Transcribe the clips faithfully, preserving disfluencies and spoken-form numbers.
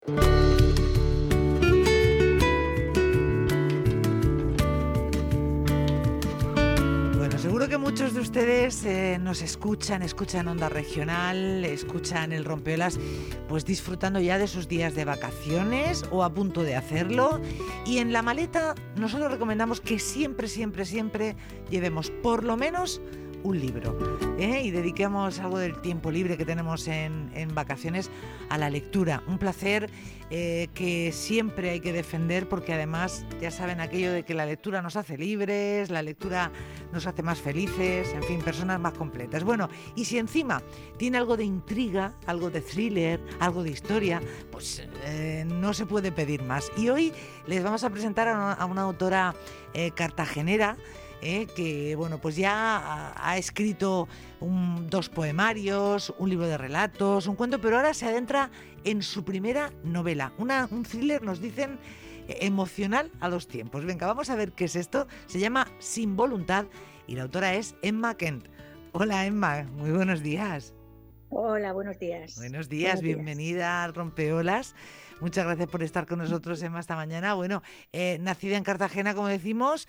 Seguro que muchos de ustedes eh, nos escuchan, escuchan Onda Regional, escuchan el Rompeolas, pues disfrutando ya de sus días de vacaciones o a punto de hacerlo. Y en la maleta nosotros recomendamos que siempre, siempre, siempre llevemos por lo menos un libro, ¿eh? Y dediquemos algo del tiempo libre que tenemos en, en vacaciones a la lectura. Un placer eh, que siempre hay que defender, porque además ya saben aquello de que la lectura nos hace libres, la lectura nos hace más felices, en fin, personas más completas. Bueno, y si encima tiene algo de intriga, algo de thriller, algo de historia, pues eh, no se puede pedir más. Y hoy les vamos a presentar a una, a una autora eh, cartagenera, Eh, que bueno, pues ya ha, ha escrito un, dos poemarios, un libro de relatos, un cuento, pero ahora se adentra en su primera novela, una, un thriller, nos dicen, eh, emocional a dos tiempos. Venga, vamos a ver qué es esto. Se llama Sin voluntad y la autora es Emma Kent. Hola, Emma, muy buenos días. Hola, buenos días. Buenos días, buenos bienvenida días. Al Rompeolas. Muchas gracias por estar con nosotros, Emma, esta mañana. Bueno, eh, nacida en Cartagena, como decimos,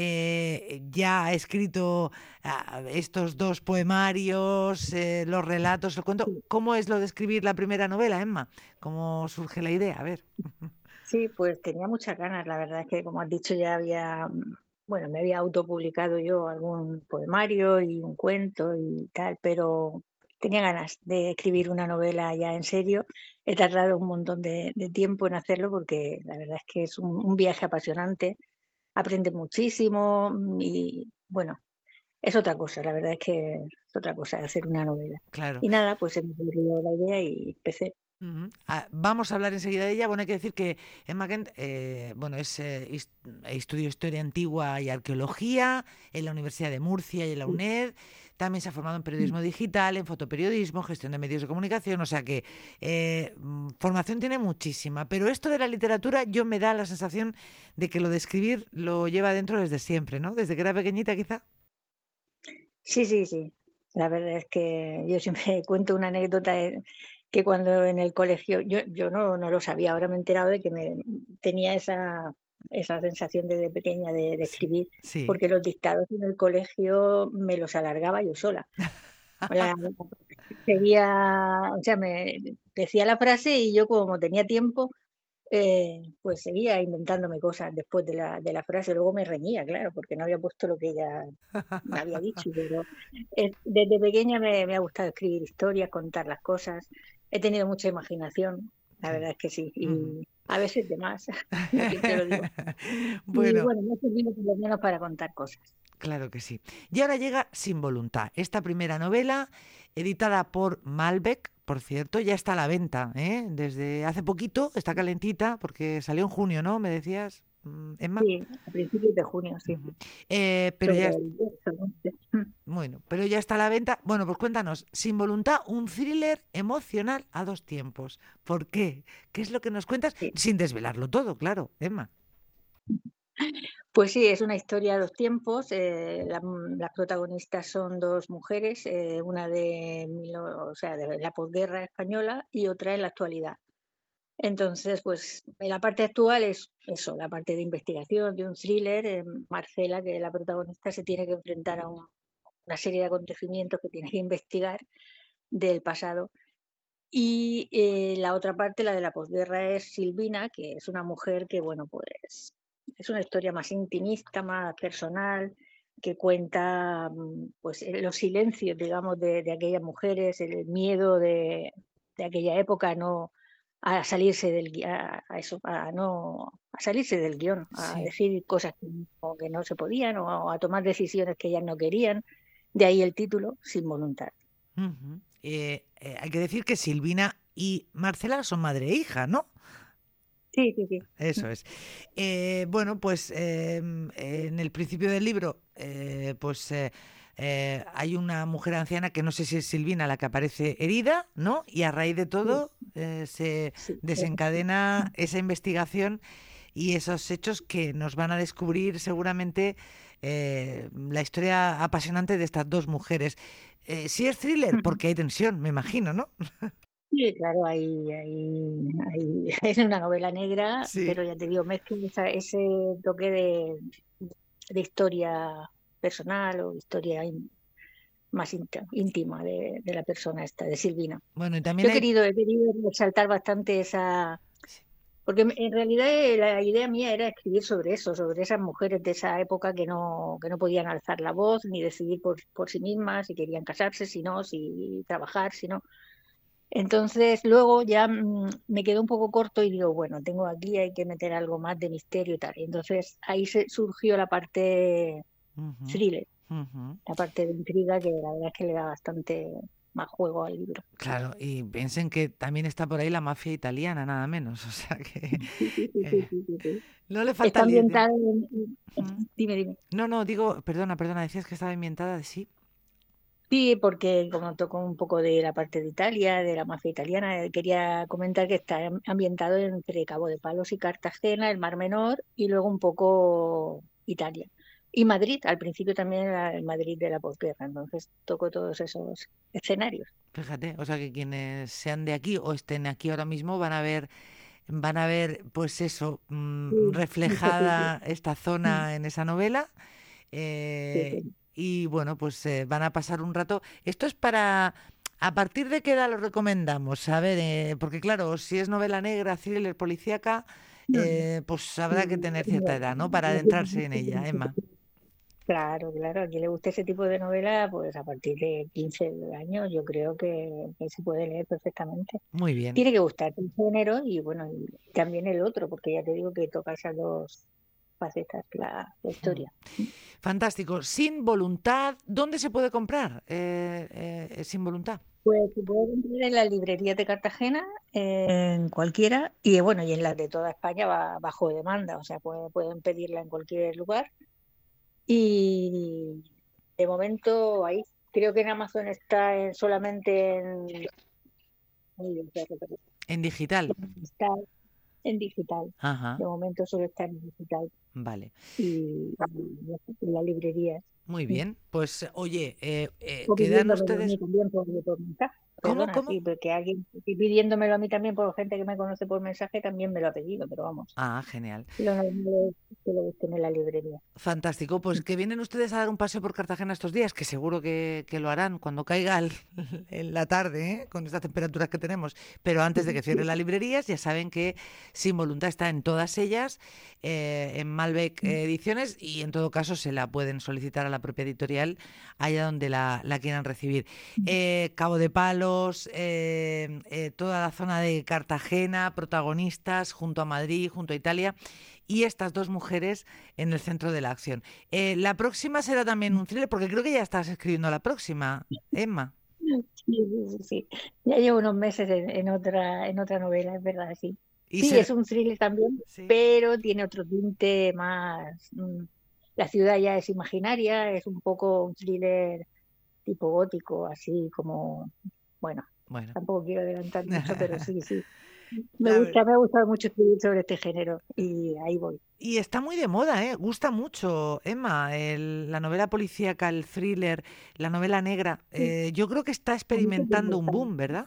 eh, ya ha escrito uh, estos dos poemarios, eh, los relatos, el cuento. ¿Cómo es lo de escribir la primera novela, Emma? ¿Cómo surge la idea? A ver. Sí, pues tenía muchas ganas. La verdad es que, como has dicho, ya había, bueno, me había autopublicado yo algún poemario y un cuento y tal, pero tenía ganas de escribir una novela ya en serio. He tardado un montón de, de tiempo en hacerlo porque la verdad es que es un, un viaje apasionante, aprende muchísimo y bueno, es otra cosa, la verdad es que es otra cosa hacer una novela. Claro. Y nada, pues se me ocurrió la idea y empecé. Uh-huh. Ah, vamos a hablar enseguida de ella. Bueno, hay que decir que Emma Kent eh, bueno, es, eh, estudió Historia Antigua y Arqueología en la Universidad de Murcia y en la UNED. También se ha formado en periodismo digital, en fotoperiodismo, gestión de medios de comunicación. O sea que eh, formación tiene muchísima. Pero esto de la literatura, yo me da la sensación de que lo de escribir lo lleva dentro desde siempre, ¿no? Desde que era pequeñita, quizá. Sí, sí, sí. La verdad es que yo siempre cuento una anécdota de, que cuando en el colegio, yo, yo no, no lo sabía, ahora me he enterado de que me, tenía esa, esa sensación desde pequeña de, de escribir, sí, sí. porque los dictados en el colegio me los alargaba yo sola. O sea, seguía, o sea, me decía la frase y yo como tenía tiempo, eh, pues seguía inventándome cosas después de la, de la frase. Luego me reñía, claro, porque no había puesto lo que ella me había dicho, pero eh, desde pequeña me, me ha gustado escribir historias, contar las cosas. He tenido mucha imaginación, la verdad es que sí, y uh-huh. a veces de más, no siempre lo digo. Bueno, y bueno, me ha servido por lo menos para contar cosas. Claro que sí. Y ahora llega Sin voluntad, esta primera novela, editada por Malbec, por cierto, ya está a la venta, ¿eh? Desde hace poquito, está calentita, porque salió en junio, ¿no? ¿Me decías, Emma? Sí, a principios de junio, sí. Uh-huh. Eh, pero ya... Bueno, pero ya está a la venta. Bueno, pues cuéntanos, Sin voluntad, un thriller emocional a dos tiempos. ¿Por qué? ¿Qué es lo que nos cuentas? Sí. Sin desvelarlo todo, claro, Emma. Pues sí, es una historia a dos tiempos. Eh, la, las protagonistas son dos mujeres, eh, una de, o sea, de la posguerra española y otra en la actualidad. Entonces, pues en la parte actual es eso, la parte de investigación, de un thriller. Eh, Marcela, que es la protagonista, se tiene que enfrentar a un, una serie de acontecimientos que tiene que investigar del pasado. Y eh, la otra parte, la de la posguerra, es Silvina, que es una mujer que, bueno, pues es una historia más intimista, más personal, que cuenta pues los silencios, digamos, de, de aquellas mujeres, el miedo de, de aquella época, no a salirse del a, a eso, a no a salirse del guión, a sí. decir cosas que no, que no se podían o a tomar decisiones que ellas no querían. De ahí el título, Sin voluntad. Uh-huh. Eh, eh, hay que decir que Silvina y Marcela son madre e hija, ¿no? Sí, sí, sí. Eso es. Eh, bueno, pues eh, en el principio del libro, eh, pues eh, eh, hay una mujer anciana que no sé si es Silvina la que aparece herida, ¿no? Y a raíz de todo eh, se sí, desencadena sí. esa investigación y esos hechos que nos van a descubrir seguramente eh, la historia apasionante de estas dos mujeres. Eh, sí es thriller, porque hay tensión, me imagino, ¿no? Sí, claro, hay, hay, hay- es una novela negra, Sí. pero ya te digo, mezcla esa- ese toque de, de historia personal o historia in- más íntima, íntima de, de la persona esta, de Silvina. Bueno, y también Yo he hay... querido, he querido resaltar bastante esa, Sí. porque en realidad eh, la idea mía era escribir sobre eso, sobre esas mujeres de esa época que no, que no podían alzar la voz ni decidir por, por sí mismas si querían casarse, si no, si trabajar, si no. Entonces luego ya mm, me quedó un poco corto y digo, bueno, tengo aquí, hay que meter algo más de misterio y tal. Entonces ahí se surgió la parte Ujú, thriller, ujú. la parte de intriga que la verdad es que le da bastante más juego al libro. Claro, y piensen que también está por ahí la mafia italiana, nada menos. O sea que Sí, sí, sí, sí, eh, sí, sí, sí. no le falta Está lío. ambientada en... Ujú. Dime, dime. No, no, digo, perdona, perdona, decías que estaba ambientada, sí. Sí, porque como tocó un poco de la parte de Italia, de la mafia italiana, eh, quería comentar que está am- ambientado entre Cabo de Palos y Cartagena, el Mar Menor, y luego un poco Italia. Y Madrid, al principio también era el Madrid de la posguerra, entonces tocó todos esos escenarios. Fíjate, o sea que quienes sean de aquí o estén aquí ahora mismo van a ver, van a ver, pues eso, mm, Sí, mucho sitio. reflejada esta Mm, zona en esa novela. sí, eh, sí. y bueno, pues eh, van a pasar un rato. Esto es para... ¿A partir de qué edad lo recomendamos? A ver, eh, porque claro, si es novela negra, thriller, policíaca, Mm, eh, pues habrá que mm, tener cierta edad, ¿no? Para adentrarse en ella, Emma. Claro, claro, a quien le guste ese tipo de novela, pues a partir de quince años yo creo que, que se puede leer perfectamente. Muy bien. Tiene que gustarte el género y bueno, y también el otro, porque ya te digo que toca esas dos facetas, la, la Mm. historia. Fantástico. Sin voluntad, ¿dónde se puede comprar? Eh, eh, sin voluntad. Pues se puede comprar en las librerías de Cartagena, en cualquiera, y bueno, y en las de toda España va bajo demanda, o sea, puede- pueden pedirla en cualquier lugar. Y de momento ahí, creo que en Amazon está en- solamente en, En digital. está en digital. Ajá. De momento solo está en digital Vale. y, y en las librerías. Muy bien. Pues oye, eh, eh, O quedan pidiéndomelo a mí ustedes... también por, por mensaje. ¿Cómo? Perdona, ¿Cómo? sí, porque alguien y pidiéndomelo a mí también por gente que me conoce por mensaje también me lo ha pedido, pero vamos, Ah, genial. lo normal es que lo busquen en la librería. Fantástico. Pues que vienen ustedes a dar un paseo por Cartagena estos días, que seguro que, que lo harán cuando caiga el- en la tarde, ¿eh? Con estas temperaturas que tenemos. Pero antes de que cierren las librerías, ya saben que Sin Voluntad está en todas ellas, eh, en Malbec Ediciones, y en todo caso se la pueden solicitar a la propia editorial allá donde la, la quieran recibir. Eh, Cabo de Palos, eh, eh, toda la zona de Cartagena, protagonistas junto a Madrid, junto a Italia, y estas dos mujeres en el centro de la acción. Eh, la próxima será también un thriller, porque creo que ya estás escribiendo la próxima, Emma. Sí, sí, sí, sí. Ya llevo unos meses en, en otra, en otra novela, es verdad, sí. Y Sí, ser... es un thriller también, Sí. pero tiene otro tinte más. mm, La ciudad ya es imaginaria, es un poco un thriller tipo gótico, así como, bueno, Bueno. tampoco quiero adelantar mucho, pero sí, sí. Me La ver- gusta, me ha gustado mucho escribir sobre este género y ahí voy. Y está muy de moda, ¿eh? Gusta mucho, Emma, el- la novela policíaca, el thriller, la novela negra. Sí, Eh, yo creo que está a mí también me experimentando un gusta. boom, ¿verdad?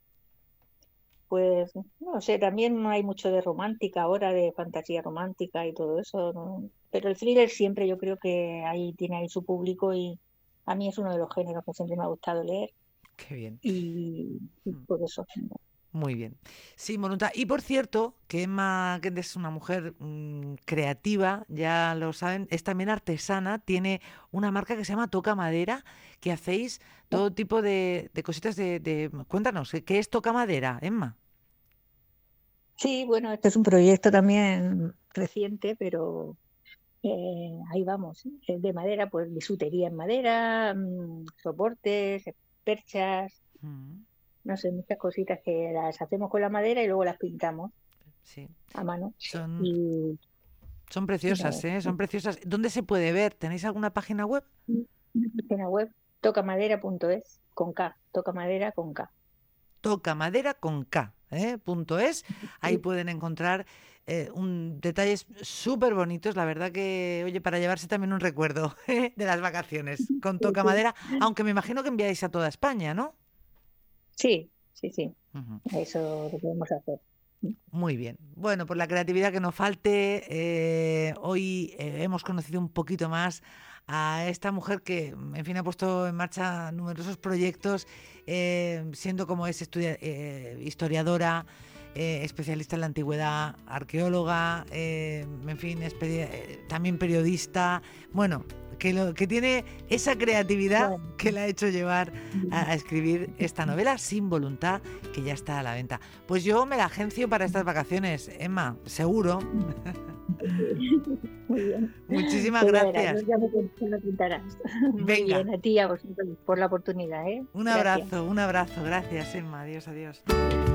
Pues, no sé, también hay mucho de romántica ahora, de fantasía romántica y todo eso, ¿no? Pero el thriller siempre yo creo que ahí tiene ahí su público y a mí es uno de los géneros que siempre me ha gustado leer Qué bien. y, y Mm. por eso. Muy bien. Sí, voluntad. Y por cierto, que Emma Kent es una mujer mm, creativa, ya lo saben, es también artesana, tiene una marca que se llama Toca Madera, que hacéis todo tipo de, de cositas de, de... Cuéntanos, ¿qué qué es Toca Madera, Emma? Sí, bueno, este es un proyecto también reciente, pero eh, ahí vamos. Es de madera, pues bisutería en madera, mm, soportes, perchas, Mm, no sé, muchas cositas que las hacemos con la madera y luego las pintamos sí, a mano. son, Y, son y preciosas, nada, ¿eh? Son preciosas. ¿Dónde se puede ver? ¿Tenéis alguna página web? una página web, tocamadera punto es, con K, tocamadera con K. Tocamadera con K, ¿eh? Punto es. Ahí Sí, pueden encontrar eh, un, detalles súper bonitos. La verdad que, oye, para llevarse también un recuerdo ¿eh? de las vacaciones con sí, sí. Tocamadera, aunque me imagino que enviáis a toda España, ¿no? Sí, sí, sí. Ujú. Eso lo podemos hacer. Muy bien. Bueno, por la creatividad que nos falte, eh, hoy eh, hemos conocido un poquito más a esta mujer que, en fin, ha puesto en marcha numerosos proyectos, eh, siendo como es estudia- eh, historiadora, eh, especialista en la antigüedad, arqueóloga, eh, en fin, espe- eh, también periodista. Bueno, que, lo, que tiene esa creatividad Bueno, que la ha hecho llevar a, a escribir esta novela Sin voluntad, que ya está a la venta. Pues yo me la agencio para estas vacaciones, Emma, seguro. muy bien. Muchísimas Pues ya verás, gracias. ya me cont- lo contarás. Muy Venga, bien, a ti y a vosotros por la oportunidad, ¿eh? un Gracias. abrazo, un abrazo. Gracias, Emma. Adiós, adiós.